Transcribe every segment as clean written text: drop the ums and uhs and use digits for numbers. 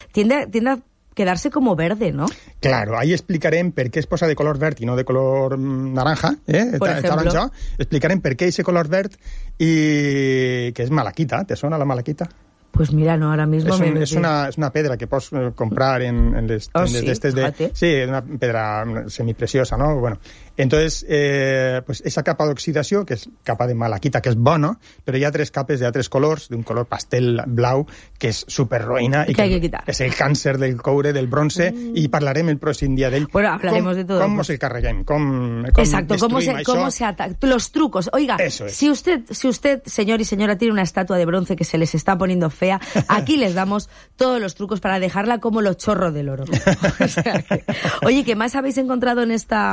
tiende a quedarse como verde, ¿no? Claro, ahí explicarem per què es posa de color verd i no de color naranja, taronja. Explicarem per què ese color verd i que és malaquita. ¿Te suena la malaquita? Pues mira, no, ahora mismo es una pedra que pots comprar en les tiendas de estes de... Sí, una pedra semipreciosa, ¿no? Bueno, entonces, pues esa capa d'oxidació, que és capa de malaquita, que és bona, però hi ha 3 capes de altres colors, d'un color pastel blau, que és superroïna i que és el càncer del coure, del bronce, i parlarem el pròxim dia d'ell. Bueno, hablaremos de todo. Com nos el carreguem, Exacto, cómo se ataca. Los trucos. Oiga, si usted, señor y señora, tiene una estatua de bronce que se les está poniendo fea, aquí les damos todos los trucos para dejarla como los chorros del oro. O sea que, oye, ¿qué más habéis encontrado en esta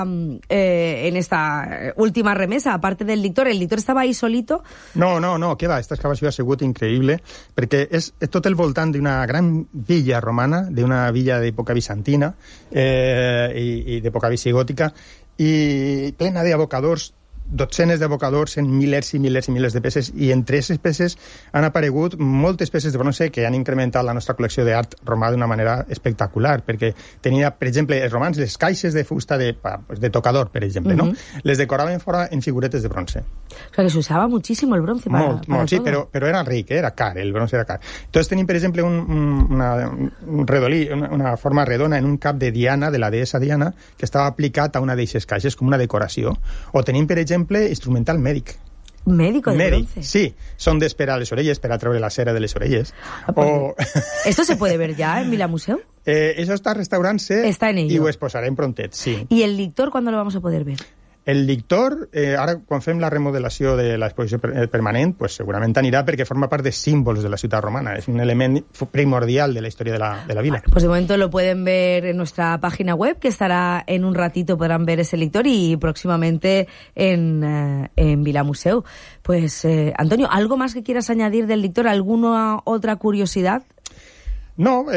última remesa, aparte del lictor? ¿El lictor estava ahí solito? No, què va? Esta excavació ha sigut increïble, perquè és tot el voltant d'una gran villa romana, d'una villa d'època bizantina i d'època visigòtica, i plena d'abocadors, dotzenes d'abocadors en milers i milers i milers de peces, i entre aquestes peces han aparegut moltes peces de bronze que han incrementat la nostra col·lecció d'art romà d'una manera espectacular, perquè tenia, per exemple, els romans, les caixes de fusta de tocador, per exemple, ¿no? Les decoraven fora en figuretes de bronce. O sea, que se usaba muchísimo el bronce para sí, todo. però era ric, era car, el bronce era car. Entonces tenim, per exemple, un redolí, una forma redona en un cap de Diana, de la deessa Diana, que estava aplicat a una d'aquestes caixes com una decoració. O tenim, per exemple, instrumental mèdic. Médico de bronce. Sí, son d'esperar les orelles, per a treure la cera de les orelles. ¿Esto se puede ver ya en Vila Museu? Eso está restaurant-se i ho exposarem prontet, sí. ¿Y el lictor cuándo lo vamos a poder ver? El lictor, ara quan fem la remodelació de l'exposició permanent, pues segurament anirà perquè forma part de símbols de la ciutat romana. Es un element primordial de la historia de la vila. Pues de momento lo pueden ver en nuestra página web, que estará en un ratito, podrán ver ese lictor, y próximamente en Vila Museu. Pues, Antonio, ¿algo más que quieras añadir del lictor? ¿Alguna otra curiosidad? No,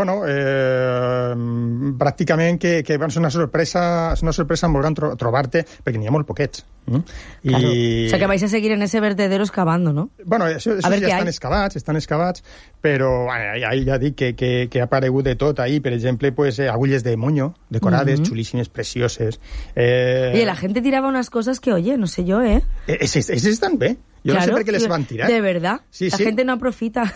pràcticament que és una sorpresa molt gran trobar-te, perquè n'hi ha molt poquets. Claro. O sea, que vais a seguir en ese vertedero excavando, ¿no? Bueno, això ja estan excavats, però ja dic que ha aparegut de tot ahí. Per exemple, pues, agulles de moño, decorades, chulíssimes, precioses. Oye, la gente tiraba unas cosas que, oye, no sé yo, ¿eh? Esos estan bé. Jo no sé per què les van tirar. De verdad. Sí, la gente no aprofita.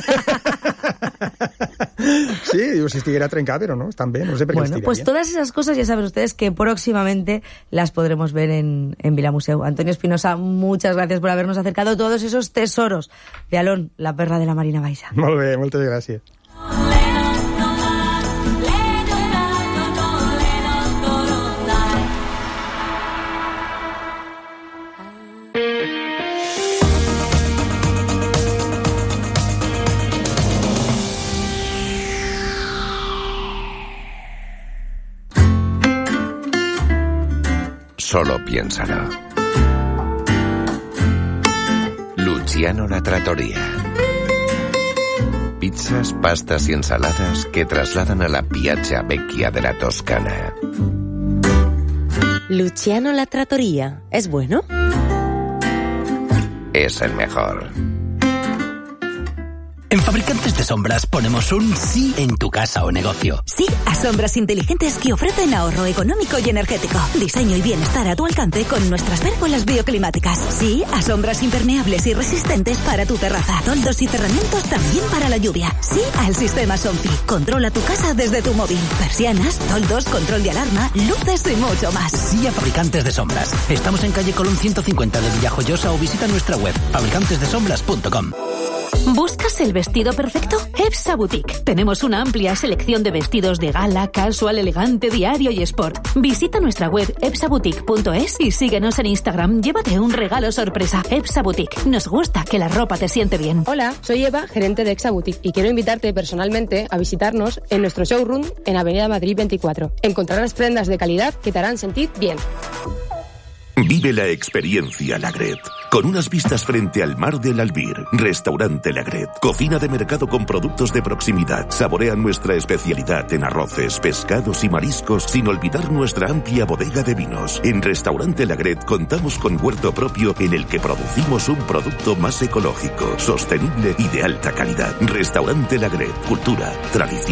Sí, digo, si estuviera trencada, pero no, están bien, no sé por qué les tiraría. Pues todas esas cosas ya saben ustedes que próximamente las podremos ver en Vila Museu. Antonio Espinosa, muchas gracias por habernos acercado todos esos tesoros de Alón, la perla de la Marina Baixa. Molt bé, moltes gràcies. Solo piénsalo. Luciano La Trattoria. Pizzas, pastas y ensaladas que trasladan a la Piazza Vecchia de la Toscana. Luciano La Trattoria. ¿Es bueno? Es el mejor. En Fabricantes de Sombras ponemos un sí en tu casa o negocio. Sí a sombras inteligentes que ofrecen ahorro económico y energético. Diseño y bienestar a tu alcance con nuestras pérgolas bioclimáticas. Sí a sombras impermeables y resistentes para tu terraza. Toldos y cerramientos también para la lluvia. Sí al sistema Somfy. Controla tu casa desde tu móvil. Persianas, toldos, control de alarma, luces y mucho más. Sí a Fabricantes de Sombras. Estamos en calle Colón 150 de Villajoyosa o visita nuestra web fabricantesdesombras.com. ¿Buscas el vestido perfecto? EPSA Boutique. Tenemos una amplia selección de vestidos de gala, casual, elegante, diario y sport. Visita nuestra web epsaboutique.es y síguenos en Instagram. Llévate un regalo sorpresa. EPSA Boutique. Nos gusta que la ropa te siente bien. Hola, soy Eva, gerente de EPSA Boutique, y quiero invitarte personalmente a visitarnos en nuestro showroom en Avenida Madrid 24. Encontrarás prendas de calidad que te harán sentir bien. Vive la experiencia Lagret, con unas vistas frente al mar del Albir. Restaurante Lagret, cocina de mercado con productos de proximidad. Saborea nuestra especialidad en arroces, pescados y mariscos, sin olvidar nuestra amplia bodega de vinos. En Restaurante Lagret contamos con huerto propio en el que producimos un producto más ecológico, sostenible y de alta calidad. Restaurante Lagret, cultura, tradición.